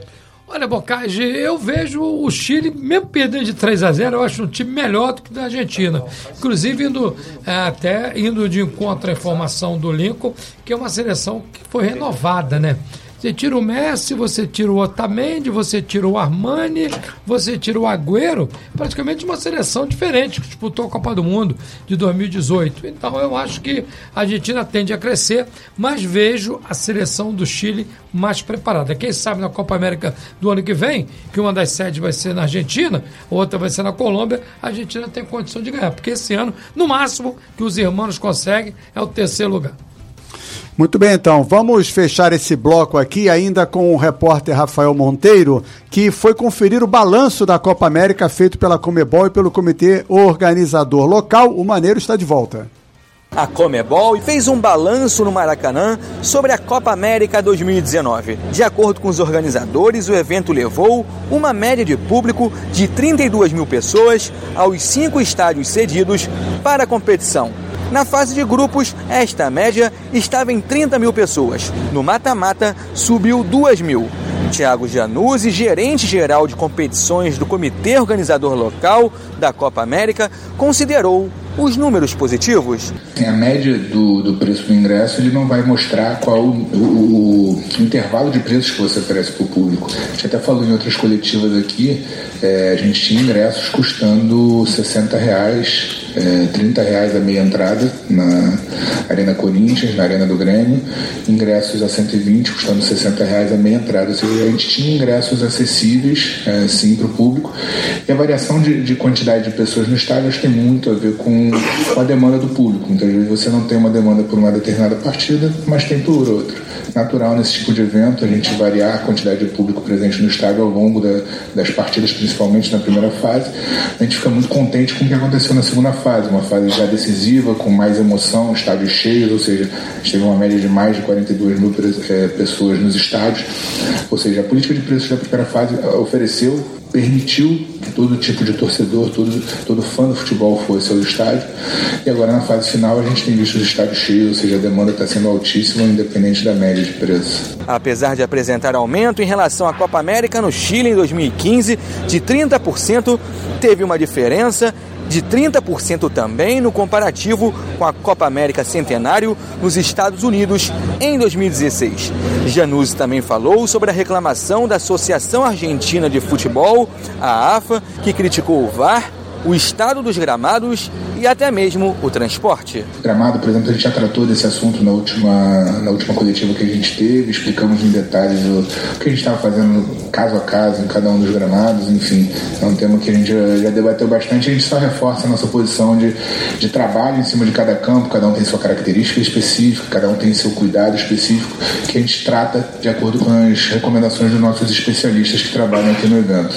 Olha, Boccagi, eu vejo o Chile, mesmo perdendo de 3-0, eu acho um time melhor do que da Argentina. Inclusive, indo de encontro à informação do Lincoln, que é uma seleção que foi renovada, né? Você tira o Messi, você tira o Otamendi, você tira o Armani, você tira o Agüero, praticamente uma seleção diferente que disputou a Copa do Mundo de 2018. Então eu acho que a Argentina tende a crescer, mas vejo a seleção do Chile mais preparada. Quem sabe na Copa América do ano que vem, que uma das sedes vai ser na Argentina, outra vai ser na Colômbia, a Argentina tem condição de ganhar, porque esse ano, no máximo, que os irmãos conseguem é o 3º lugar. Muito bem, então, vamos fechar esse bloco aqui ainda com o repórter Rafael Monteiro, que foi conferir o balanço da Copa América feito pela Conmebol e pelo comitê organizador local. O Maneiro está de volta. A Conmebol fez um balanço no Maracanã sobre a Copa América 2019. De acordo com os organizadores, o evento levou uma média de público de 32 mil pessoas aos 5 estádios cedidos para a competição. Na fase de grupos, esta média estava em 30 mil pessoas. No mata-mata, subiu 2 mil. Thiago Januzzi, gerente-geral de competições do Comitê Organizador Local da Copa América, considerou os números positivos. A média do preço do ingresso ele não vai mostrar qual o intervalo de preços que você oferece para o público. A gente até falou em outras coletivas aqui, a gente tinha ingressos custando R$60, R$30 a meia entrada na Arena Corinthians, na Arena do Grêmio, ingressos a 120 custando R$60 a meia entrada. Ou seja, a gente tinha ingressos acessíveis, sim, para o público. E a variação de quantidade de pessoas no estádio acho que tem muito a ver com a demanda do público. Muitas vezes você não tem uma demanda por uma determinada partida, mas tem por outra. Natural nesse tipo de evento a gente variar a quantidade de público presente no estádio ao longo das partidas, principalmente na primeira fase. A gente fica muito contente com o que aconteceu na segunda fase, uma fase já decisiva, com mais emoção, estádios cheios, ou seja, a gente teve uma média de mais de 42 mil pessoas nos estádios. Ou seja, a política de preços da primeira fase permitiu que todo tipo de torcedor, todo fã do futebol fosse ao estádio. E agora na fase final a gente tem visto os estádios cheios, ou seja, a demanda está sendo altíssima, independente da média de preço. Apesar de apresentar aumento em relação à Copa América no Chile em 2015 de 30%, teve uma diferença de 30% também no comparativo com a Copa América Centenário nos Estados Unidos em 2016. Januzzi também falou sobre a reclamação da Associação Argentina de Futebol, a AFA, que criticou o VAR, o estado dos gramados e até mesmo o transporte. Gramado, por exemplo, a gente já tratou desse assunto na última coletiva que a gente teve, explicamos em detalhes o que a gente estava fazendo caso a caso em cada um dos gramados, enfim, é um tema que a gente já debateu bastante. A gente só reforça a nossa posição de trabalho em cima de cada campo, cada um tem sua característica específica, cada um tem seu cuidado específico, que a gente trata de acordo com as recomendações dos nossos especialistas que trabalham aqui no evento.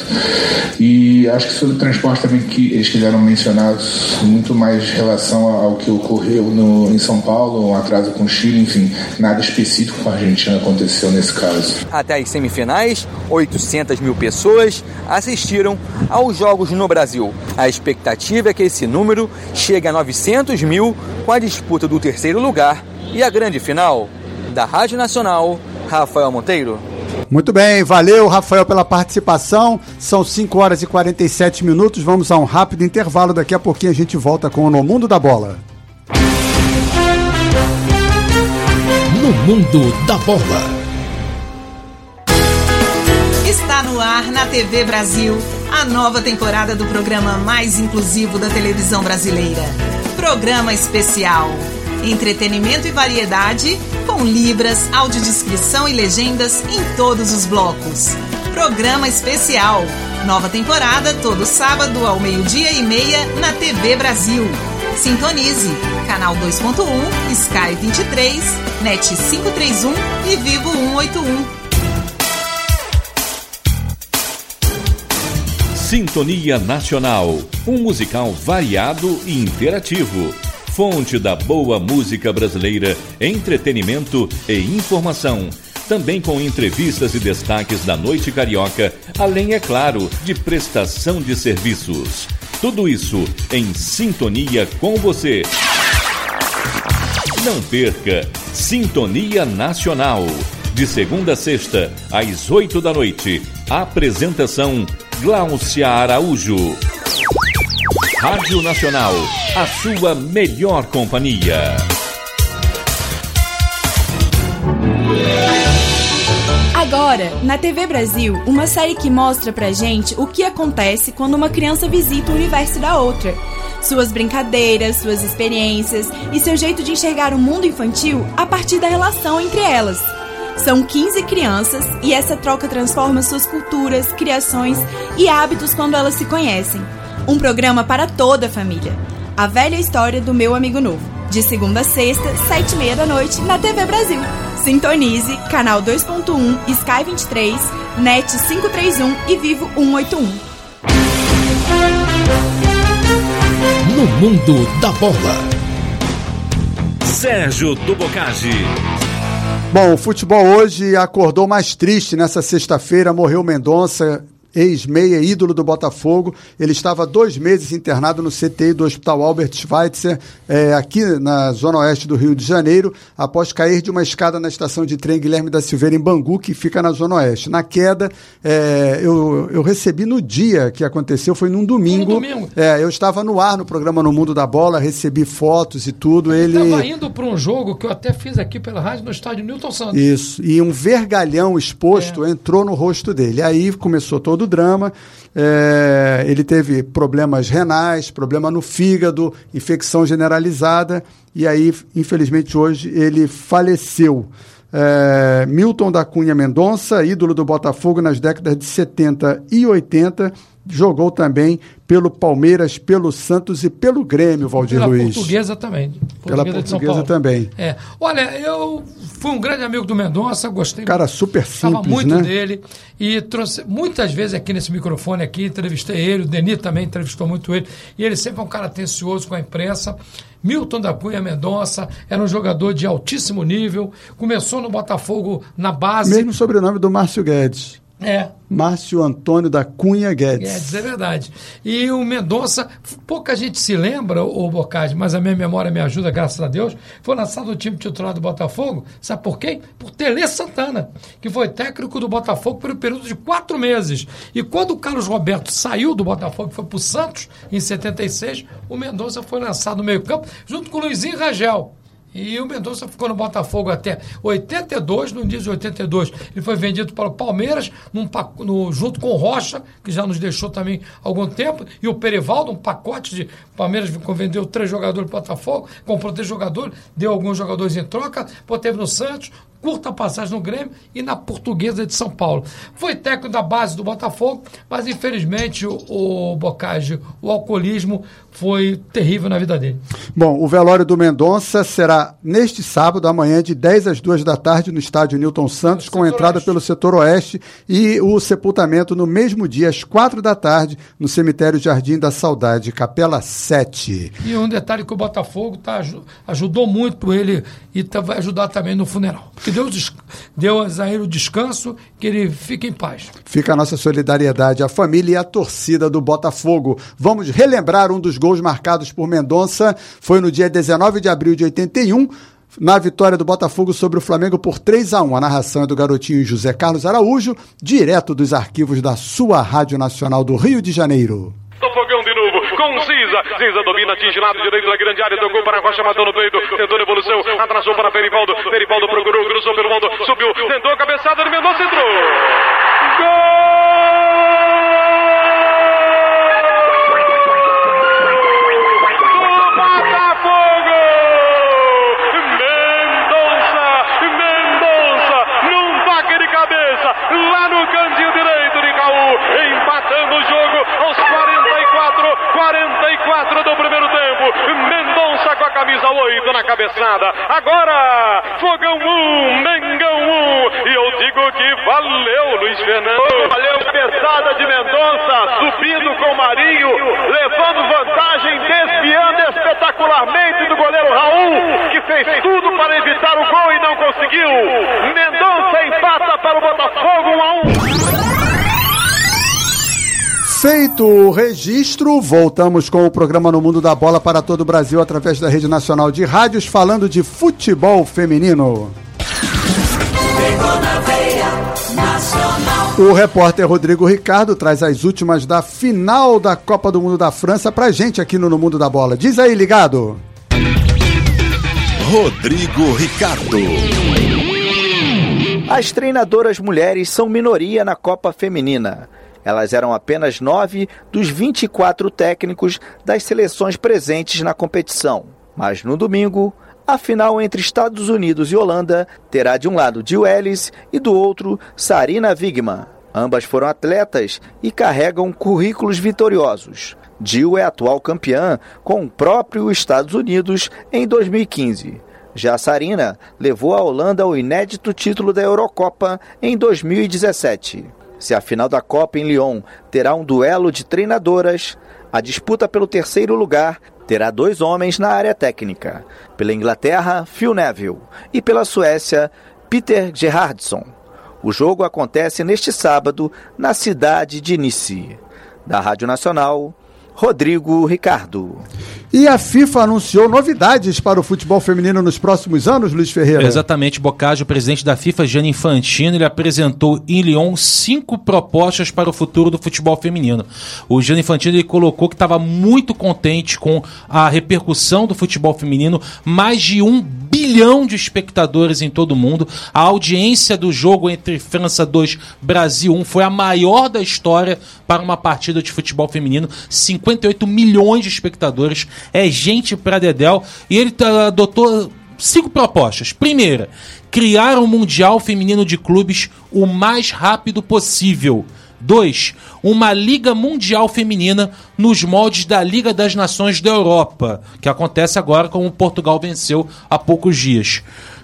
E acho que sobre o transporte também, que eles quiseram mencionar muito mais em relação ao que ocorreu em São Paulo, um atraso com o Chile, enfim, nada específico com a Argentina aconteceu nesse caso. Até as semifinais, 800 mil pessoas assistiram aos jogos no Brasil. A expectativa é que esse número chegue a 900 mil com a disputa do 3º lugar e a grande final. Da Rádio Nacional, Rafael Monteiro. Muito bem, valeu, Rafael, pela participação. São 5 horas e 47 minutos. Vamos a um rápido intervalo. Daqui a pouquinho a gente volta com o No Mundo da Bola. No Mundo da Bola. Está no ar na TV Brasil a nova temporada do programa mais inclusivo da televisão brasileira. Programa especial. Entretenimento e variedade, com libras, audiodescrição e legendas em todos os blocos. Programa especial. Nova temporada todo sábado ao 12:30 na TV Brasil. Sintonize. Canal 2.1, Sky 23, NET 531 e Vivo 181. Sintonia Nacional. Um musical variado e interativo. Fonte da boa música brasileira, entretenimento e informação. Também com entrevistas e destaques da noite carioca, além, é claro, de prestação de serviços. Tudo isso em sintonia com você. Não perca Sintonia Nacional. De segunda a sexta, às 8 da noite. Apresentação, Gláucia Araújo. Rádio Nacional, a sua melhor companhia. Agora, na TV Brasil, uma série que mostra pra gente o que acontece quando uma criança visita o universo da outra. Suas brincadeiras, suas experiências e seu jeito de enxergar o mundo infantil a partir da relação entre elas. São 15 crianças e essa troca transforma suas culturas, criações e hábitos quando elas se conhecem. Um programa para toda a família. A velha história do meu amigo novo. De segunda a sexta, 7h30 da noite, na TV Brasil. Sintonize, canal 2.1, Sky 23, NET 531 e Vivo 181. No mundo da bola. Sérgio do Boccagi. Bom, o futebol hoje acordou mais triste nessa sexta-feira. Morreu Mendonça, ex-meia, ídolo do Botafogo. Ele estava 2 meses internado no CTI do Hospital Albert Schweitzer, aqui na zona oeste do Rio de Janeiro, após cair de uma escada na estação de trem Guilherme da Silveira, em Bangu, que fica na zona oeste. Na queda, eu recebi no dia que aconteceu, foi num domingo. Eu estava no ar no programa No Mundo da Bola, recebi fotos e tudo. Ele estava indo para um jogo que eu até fiz aqui pela rádio no estádio Newton Santos. Isso, e um vergalhão exposto entrou no rosto dele. Aí começou todo o drama. Ele teve problemas renais, problema no fígado, infecção generalizada, e aí, infelizmente, hoje ele faleceu. Milton da Cunha Mendonça, ídolo do Botafogo nas décadas de 70 e 80, jogou também pelo Palmeiras, pelo Santos e pelo Grêmio, Valdir Luiz. Pela Portuguesa também. Pela Portuguesa também. Olha, eu fui um grande amigo do Mendonça, gostei. Cara super simples, gostava muito né? dele e trouxe muitas vezes aqui nesse microfone aqui, entrevistei ele, o Denis também entrevistou muito ele, e ele sempre é um cara atencioso com a imprensa. Milton da Cunha Mendonça era um jogador de altíssimo nível, começou no Botafogo na base. Mesmo sobrenome do Márcio Guedes. Márcio Antônio da Cunha Guedes. É verdade. E o Mendonça, pouca gente se lembra, o Boccagi, mas a minha memória me ajuda, graças a Deus, foi lançado no time titular do Botafogo, sabe por quem? Por Tele Santana, que foi técnico do Botafogo por um período de 4 meses. E quando o Carlos Roberto saiu do Botafogo e foi para o Santos, em 76, o Mendonça foi lançado no meio campo, junto com o Luizinho Rangel. E o Mendonça ficou no Botafogo até 82, no início de 82. Ele foi vendido para o Palmeiras, junto com o Rocha, que já nos deixou também há algum tempo, e o Perivaldo, um pacote de... O Palmeiras vendeu 3 jogadores para o Botafogo, comprou 3 jogadores, deu alguns jogadores em troca, teve no Santos, curta passagem no Grêmio e na Portuguesa de São Paulo. Foi técnico da base do Botafogo, mas infelizmente o Boccagi, o alcoolismo foi terrível na vida dele. Bom, o velório do Mendonça será neste sábado, amanhã, de 10 às 2 da tarde, no estádio Newton Santos, com entrada pelo setor oeste, e o sepultamento no mesmo dia, às 4 da tarde, no cemitério Jardim da Saudade, Capela 7. E um detalhe que o Botafogo ajudou muito por ele e vai ajudar também no funeral. Que Deus a ele o descanso, que ele fique em paz. Fica a nossa solidariedade à família e à torcida do Botafogo. Vamos relembrar um dos gols marcados por Mendonça. Foi no dia 19 de abril de 81, na vitória do Botafogo sobre o Flamengo por 3-1. A narração é do garotinho José Carlos Araújo, direto dos arquivos da sua Rádio Nacional do Rio de Janeiro. Fogão de novo, com Ziza domina, atinge lado direito da grande área, tocou para Rocha, matou no peito, tentou devolução, atrasou para Perivaldo procurou, cruzou pelo mundo, subiu, tentou a cabeçada do Mendonça, entrou! Lá no cantinho direito de Caú, empatando o jogo aos 44 do primeiro tempo. Mendonça com a camisa 8 na cabeçada. Agora, Fogão 1, Mengão 1. E eu digo que valeu, Luiz Fernando. Valeu, cabeçada de Mendonça, subindo com o Marinho, levando vantagem, desviando espetacularmente do goleiro Raul, que fez tudo para evitar o gol e não conseguiu. Mendonça empata para o Botafogo 1-1. Feito o registro, voltamos com o programa No Mundo da Bola para todo o Brasil através da Rede Nacional de Rádios, falando de futebol feminino. O repórter Rodrigo Ricardo traz as últimas da final da Copa do Mundo da França pra gente aqui no Mundo da Bola. Diz aí, ligado. Rodrigo Ricardo. As treinadoras mulheres são minoria na Copa Feminina. Elas eram apenas 9 dos 24 técnicos das seleções presentes na competição. Mas no domingo, a final entre Estados Unidos e Holanda terá de um lado Jill Ellis e do outro Sarina Wiegman. Ambas foram atletas e carregam currículos vitoriosos. Jill é atual campeã com o próprio Estados Unidos em 2015. Já Sarina levou a Holanda ao inédito título da Eurocopa em 2017. Se a final da Copa em Lyon terá um duelo de treinadoras, a disputa pelo terceiro lugar terá 2 homens na área técnica. Pela Inglaterra, Phil Neville, e pela Suécia, Peter Gerhardsson. O jogo acontece neste sábado na cidade de Nice. Da Rádio Nacional, Rodrigo Ricardo. E a FIFA anunciou novidades para o futebol feminino nos próximos anos, Luiz Ferreira? Exatamente, Boccaccio, o presidente da FIFA, Gianni Infantino, ele apresentou em Lyon 5 propostas para o futuro do futebol feminino. O Gianni Infantino ele colocou que estava muito contente com a repercussão do futebol feminino, mais de 1 bilhão de espectadores em todo o mundo. A audiência do jogo entre França 2, Brasil 1 foi a maior da história para uma partida de futebol feminino, 58 milhões de espectadores. É gente pra dedéu. E ele adotou 5 propostas. Primeira, criar um Mundial Feminino de Clubes o mais rápido possível. 2, uma Liga Mundial Feminina nos moldes da Liga das Nações da Europa, que acontece agora como Portugal venceu há poucos dias.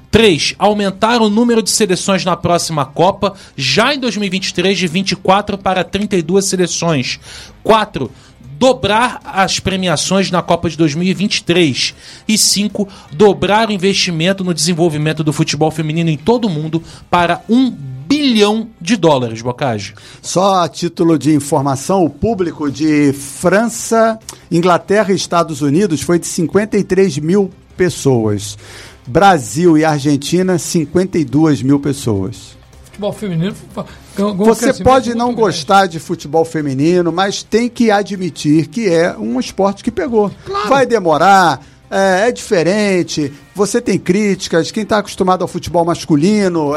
3, aumentar o número de seleções na próxima Copa, já em 2023, de 24 para 32 seleções. 4, dobrar as premiações na Copa de 2023. E 5, dobrar o investimento no desenvolvimento do futebol feminino em todo o mundo para $1 bilhão, Boccaccio. Só a título de informação, o público de França, Inglaterra e Estados Unidos foi de 53 mil pessoas. Brasil e Argentina, 52 mil pessoas. Futebol feminino... Você pode não gostar de futebol feminino, mas tem que admitir que é um esporte que pegou. Claro. Vai demorar, é diferente, você tem críticas, quem está acostumado ao futebol masculino...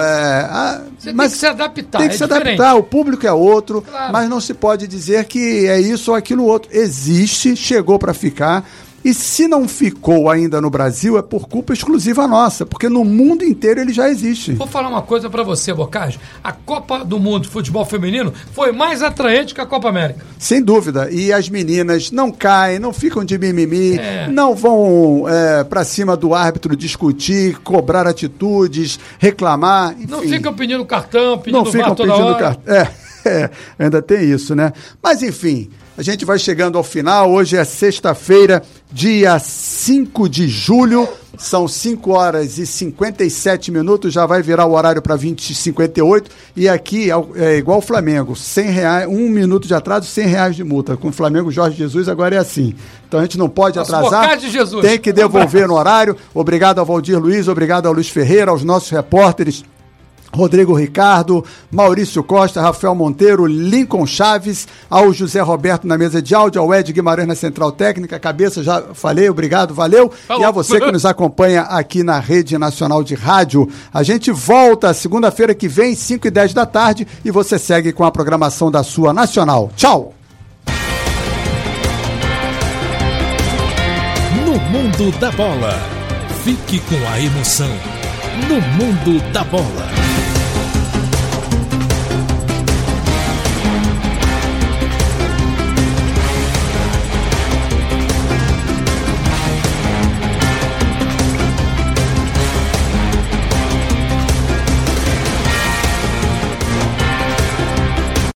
Tem que se adaptar. Tem que se adaptar, o público é outro, claro. Mas não se pode dizer que é isso ou aquilo outro. Existe, chegou para ficar... E se não ficou ainda no Brasil, é por culpa exclusiva nossa, porque no mundo inteiro ele já existe. Vou falar uma coisa pra você, Boccaccio. A Copa do Mundo de Futebol Feminino foi mais atraente que a Copa América. Sem dúvida. E as meninas não caem, não ficam de mimimi, não vão pra cima do árbitro discutir, cobrar atitudes, reclamar. Enfim. Não ficam pedindo cartão, pedindo VAR toda hora. Ainda tem isso, né? Mas enfim... A gente vai chegando ao final, hoje é sexta-feira, dia 5 de julho, são 5 horas e 57 minutos, já vai virar o horário para 20h58, e aqui é igual o Flamengo, R$100, 1 minuto de atraso, R$100 de multa. Com o Flamengo, Jorge Jesus agora é assim. Então a gente não pode atrasar, tem que devolver no horário. Obrigado ao Valdir Luiz, obrigado ao Luiz Ferreira, aos nossos repórteres, Rodrigo Ricardo, Maurício Costa, Rafael Monteiro, Lincoln Chaves, ao José Roberto na mesa de áudio, ao Ed Guimarães na central técnica, cabeça, já falei, obrigado, valeu. Falou. E a você que nos acompanha aqui na Rede Nacional de Rádio. A gente volta segunda-feira que vem, 5h10 da tarde, e você segue com a programação da sua Nacional. Tchau! No Mundo da Bola. Fique com a emoção. No Mundo da Bola.